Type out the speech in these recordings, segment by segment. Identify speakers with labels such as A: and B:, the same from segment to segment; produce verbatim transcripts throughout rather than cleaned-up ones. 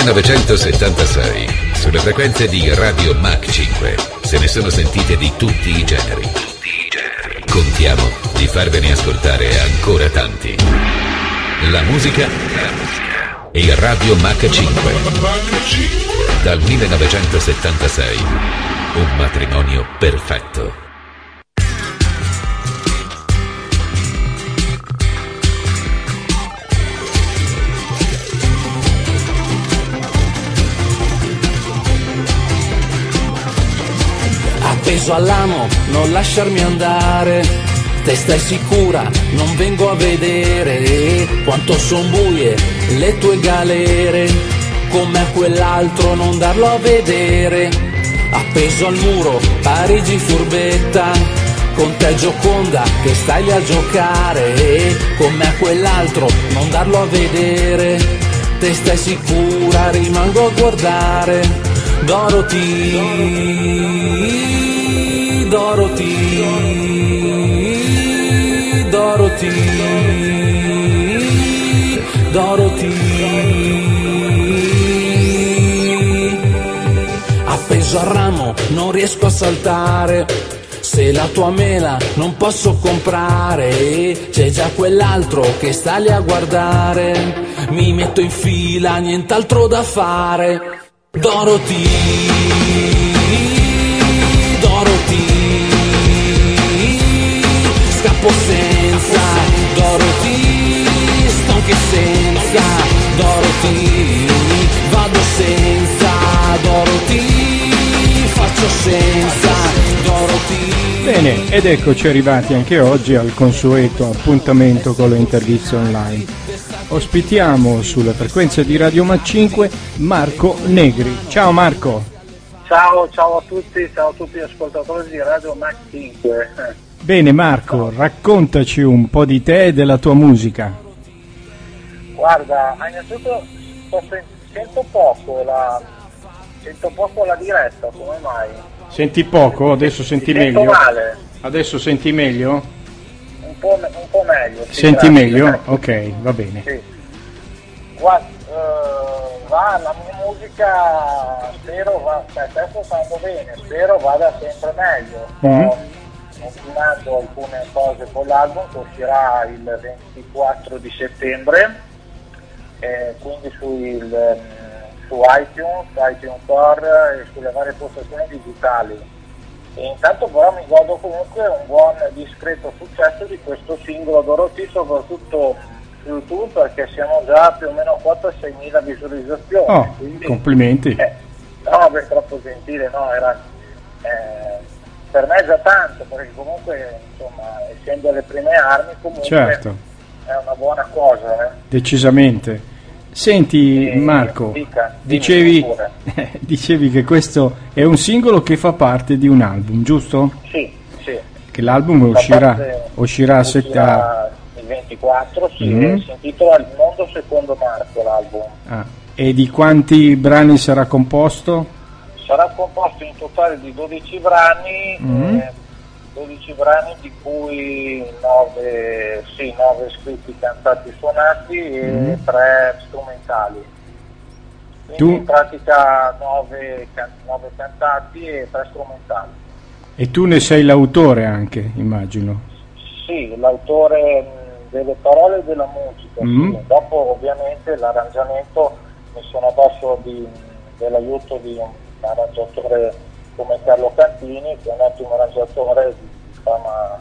A: millenovecentosettantasei, sulle frequenze di Radio Mach cinque, se ne sono sentite di tutti i generi. Contiamo di farvene ascoltare ancora tanti. La musica e Radio Mach cinque. Dal millenovecentosettantasei, un matrimonio perfetto.
B: Appeso all'amo, non lasciarmi andare, te stai sicura, non vengo a vedere quanto son buie le tue galere, come a quell'altro non darlo a vedere. Appeso al muro, Parigi furbetta, con te Gioconda che stai lì a giocare, come a quell'altro non darlo a vedere, te stai sicura, rimango a guardare. Dorothy, Dorothy, Dorothy, Dorothy. Appeso al ramo non riesco a saltare, se la tua mela non posso comprare, c'è già quell'altro che sta lì a guardare, mi metto in fila, nient'altro da fare. Dorothy, Dorothy, scappo senza, Dorothy, sto anche senza, Dorothy, vado senza, Dorothy, faccio senza, Dorothy.
C: Bene, ed eccoci arrivati anche oggi al consueto appuntamento con le interviste online. Ospitiamo sulle frequenze di Radio Mach cinque Marco Negri. Ciao Marco.
D: Ciao, ciao a tutti, ciao a tutti gli ascoltatori di Radio Mach cinque.
C: Bene Marco, raccontaci un po' di te e della tua musica.
D: Guarda, innanzitutto sento poco la sento poco la diretta, come mai?
C: Senti poco? Adesso senti
D: Ti
C: meglio?
D: Sento male.
C: Adesso senti meglio?
D: Un po', un po' meglio. Sì,
C: Senti
D: grazie.
C: meglio? Ok, va bene.
D: Sì. Guarda, uh, va, la mia musica spero va, cioè adesso sta andando bene, spero vada sempre meglio.
C: Mm-hmm.
D: Ho ultimato alcune cose con l'album che uscirà il ventiquattro di settembre, eh, quindi su, il, su iTunes, iTunes Store e sulle varie postazioni digitali. E intanto però mi godo comunque un buon discreto successo di questo singolo Dorothy, soprattutto su YouTube, perché siamo già più o meno a quattro sei mila visualizzazioni.
C: Oh,
D: quindi,
C: complimenti.
D: Eh, no, beh, troppo gentile, no, era, eh, per me è già tanto, perché comunque, insomma, essendo le prime armi, comunque
C: certo,
D: è una buona cosa. Eh.
C: Decisamente. Senti
D: E,
C: Marco,
D: dica,
C: dicevi, dicevi che questo è un singolo che fa parte di un album, giusto?
D: Sì, sì.
C: Che l'album uscirà, uscirà, uscirà a setta...
D: il ventiquattro, sì,
C: mm-hmm.
D: Si intitola Il mondo secondo Marco l'album.
C: Ah. E di quanti brani sarà composto?
D: Sarà composto in totale di dodici brani,
C: mm-hmm.
D: eh, dodici brani di cui nove, sì, nove scritti, cantati, suonati e mm-hmm. tre strumentali. Quindi
C: tu?
D: In pratica nove, can- nove cantati e tre strumentali.
C: E tu ne sei l'autore anche, immagino.
D: Sì, l'autore mh, delle parole e della musica.
C: Mm-hmm.
D: Sì. Dopo ovviamente l'arrangiamento mi sono addosso di, dell'aiuto di un arrangiatore come Carlo Cantini, che è un ottimo arrangiatore di fama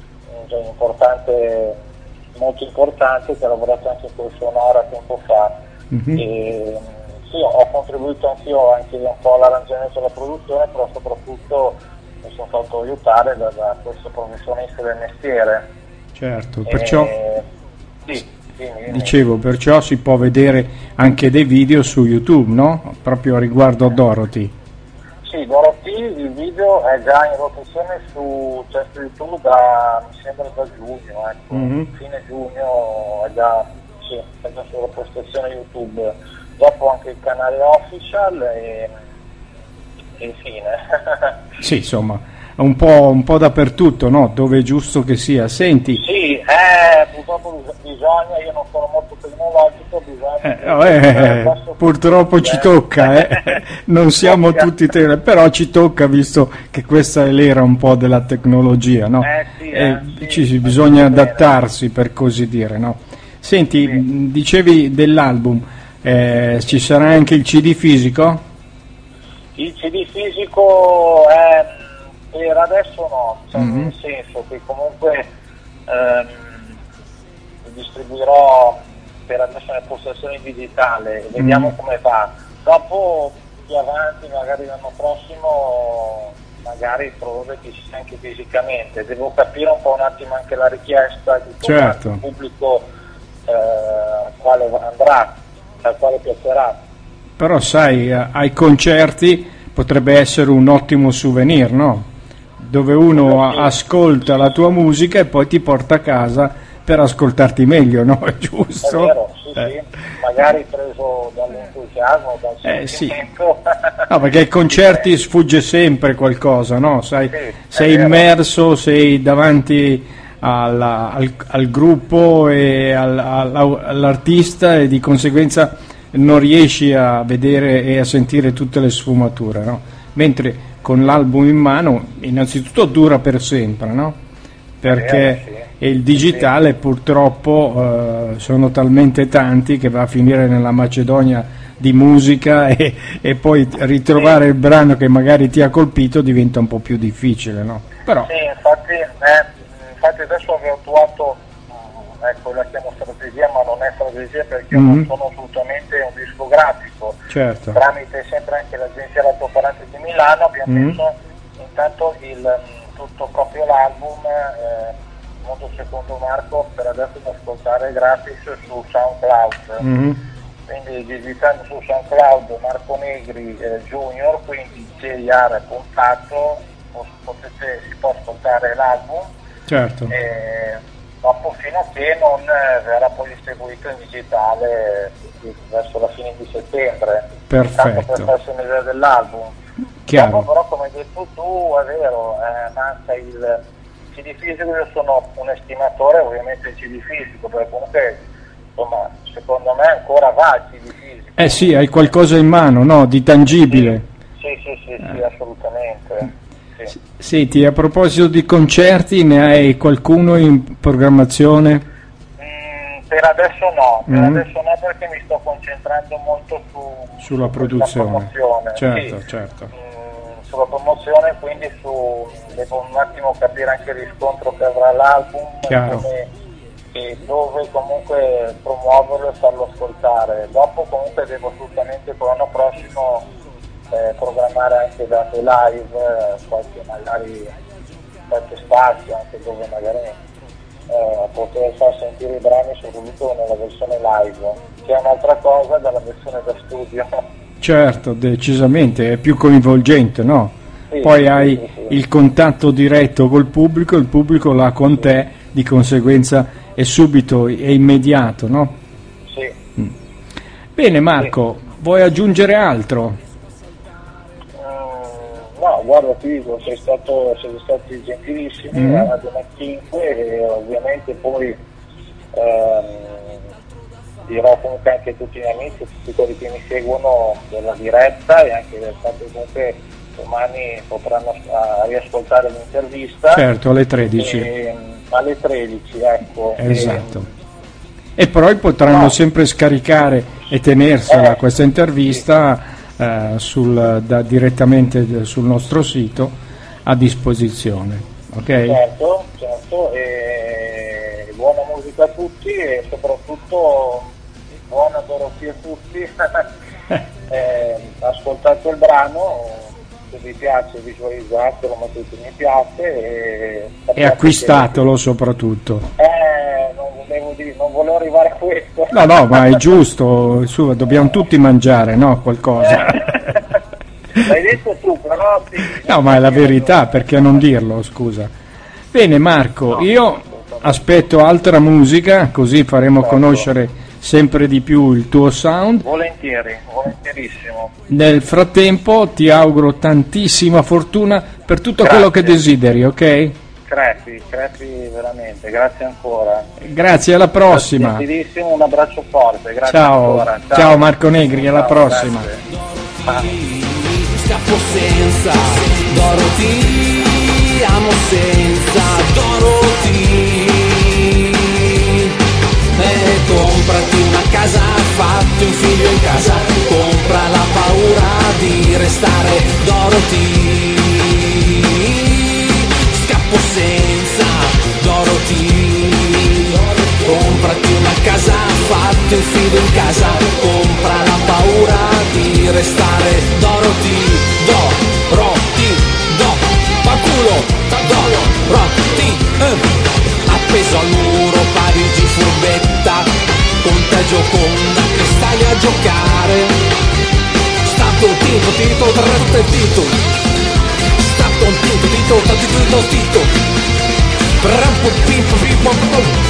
D: importante, molto importante, che ha lavorato anche con Sonora tempo fa. Mm-hmm. E, sì, ho contribuito anch'io anche un po' all'arrangiamento e alla produzione, però soprattutto mi sono fatto aiutare da, da questo professionista del mestiere.
C: Certo, perciò
D: e, sì, dimmi, dimmi.
C: dicevo, perciò si può vedere anche dei video su YouTube, no? Proprio riguardo a Dorothy.
D: Sì, Dorothy, il video è già in rotazione su, cioè, su YouTube da, mi sembra da giugno, ecco, mm-hmm. fine giugno è già, sì, è già sulla postazione YouTube, dopo anche il canale official e, e infine.
C: Sì, insomma, un po', un po' dappertutto, no? Dove è giusto che sia. Senti.
D: Sì, eh, purtroppo bisogna, io non sono molto tecnologico, bisogna...
C: Eh, eh, purtroppo ci tocca, eh. Non siamo tutti te, però ci tocca, visto che questa è l'era un po' della tecnologia, no?
D: Eh, sì, eh,
C: eh,
D: sì,
C: ci
D: sì,
C: bisogna adattarsi, per così dire, no? Senti, sì. Dicevi dell'album, eh, ci sarà anche il C D fisico?
D: Il C D fisico eh, per adesso no, cioè, mm-hmm. nel senso che comunque ehm, distribuirò per adesso nelle postazioni digitale, vediamo mm. come va. Dopo più avanti, magari l'anno prossimo, magari produrre anche fisicamente. Devo capire un po' un attimo anche la richiesta di
C: certo.
D: il pubblico eh, quale andrà, al quale piacerà.
C: Però sai, ai concerti potrebbe essere un ottimo souvenir, no? Dove uno sì. ascolta la tua musica e poi ti porta a casa per ascoltarti meglio, no? È giusto?
D: È vero, sì,
C: eh.
D: sì. Magari preso dall'entusiasmo, dal
C: eh,
D: sentimento.
C: Sì. No, perché ai concerti sfugge sempre qualcosa, no? Sai,
D: sì,
C: sei immerso, sei davanti alla, al, al gruppo e al, al, all'artista e di conseguenza non riesci a vedere e a sentire tutte le sfumature, no? Mentre con l'album in mano innanzitutto dura per sempre, no? Perché
D: eh, sì.
C: e il digitale purtroppo eh, sono talmente tanti che va a finire nella Macedonia di musica e, e poi ritrovare sì. il brano che magari ti ha colpito diventa un po' più difficile, no? Però
D: sì, infatti, eh, infatti adesso ho attuato, ecco, la chiamo strategia, ma non è strategia perché mm-hmm. non sono assolutamente un discografico.
C: Certo.
D: Tramite sempre anche l'agenzia L'Altoparlante di Milano abbiamo mm-hmm. messo intanto il, tutto proprio l'album eh, modo secondo Marco per adesso da ascoltare gratis su SoundCloud. Mm-hmm. Quindi digitando su SoundCloud Marco Negri eh, Junior, quindi J R contatto, potete, si può ascoltare l'album.
C: Certo.
D: E dopo fino a che non eh, verrà poi distribuito in digitale eh, verso la fine di settembre.
C: Perfetto.
D: Tanto per farsi un'idea dell'album.
C: Chiaro.
D: Dopo però, come hai detto tu, è vero, eh, manca il C D fisico. Io sono un estimatore ovviamente del C D fisico, perché comunque insomma secondo me ancora va il C D fisico.
C: Eh sì, hai qualcosa in mano, no? Di tangibile.
D: Sì, sì, sì, sì, sì assolutamente. Sì.
C: Senti, a proposito di concerti, ne hai qualcuno in programmazione?
D: Mm, per adesso no, per mm. adesso no perché mi sto concentrando molto su,
C: sulla
D: su
C: produzione.
D: promozione.
C: Certo,
D: sì.
C: certo.
D: Mm, sulla promozione, quindi su devo un attimo capire anche il riscontro che avrà l'album come, e dove comunque promuoverlo e farlo ascoltare. Dopo comunque devo assolutamente per l'anno prossimo Eh, programmare anche date live, eh, qualche magari qualche spazio anche dove magari eh, poter far sentire i brani soprattutto nella versione live, che è un'altra cosa dalla versione da studio.
C: Certo, decisamente, è più coinvolgente, no?
D: Sì,
C: Poi
D: sì,
C: hai
D: sì, sì.
C: il contatto diretto col pubblico, il pubblico l'ha con te, di conseguenza è subito, è immediato, no?
D: Sì.
C: Mm. Bene Marco, sì. Vuoi aggiungere altro?
D: No, guarda, ti dico, sei stato, siete stati gentilissimi mm. a Radio Mac cinque e ovviamente poi ehm, dirò comunque anche a tutti i miei amici, a tutti quelli che mi seguono della diretta e anche del fatto che comunque domani potranno uh, riascoltare l'intervista.
C: Certo, alle tredici.
D: E, alle tredici, ecco.
C: Esatto. E, e poi potranno no. sempre scaricare e tenersela eh, questa intervista. Sì. Uh, sul, da, direttamente sul nostro sito a disposizione, ok?
D: Certo, certo, e buona musica a tutti e soprattutto buona Dorotea a tutti. eh, ascoltate il brano, se vi piace visualizzatelo, mettete mi piace e,
C: e acquistatelo che... soprattutto.
D: Eh, non volevo dire, non volevo arrivare a questo.
C: No, no, ma è giusto, su, dobbiamo tutti mangiare, no? Qualcosa.
D: L'hai detto tu, però... Sì,
C: no, ma è la verità, perché non dirlo, scusa. Bene Marco,
D: no,
C: io aspetto altra musica, così faremo certo. conoscere sempre di più il tuo sound.
D: Volentieri, volentierissimo.
C: Nel frattempo ti auguro tantissima fortuna per tutto
D: Grazie.
C: quello che desideri, ok?
D: Crepi, crepi veramente, grazie ancora.
C: Grazie, alla prossima.
D: Gentilissimo, un abbraccio forte, grazie
C: Ciao.
D: ancora. Ciao.
C: Ciao Marco Negri, alla
D: Ciao,
C: prossima.
D: grazie.
B: Scappo senza Dorothy, amo senza Dorothy. E comprati una casa, fatti un figlio in casa, compra la paura di restare Dorothy. Scappo senza Dorothy, comprati una casa, fatti un figlio in casa, compra la paura di restare Dorothy. Dorothy, do, fanculo, Dorothy, eh. Appeso al muro, Parigi furbetta, con te Gioconda che stai a giocare. Stato tinto, tito, tratto e tito. Stato tinto, tito, tito, tito, tito. Rampo, pimpo, pimpo, pimpo.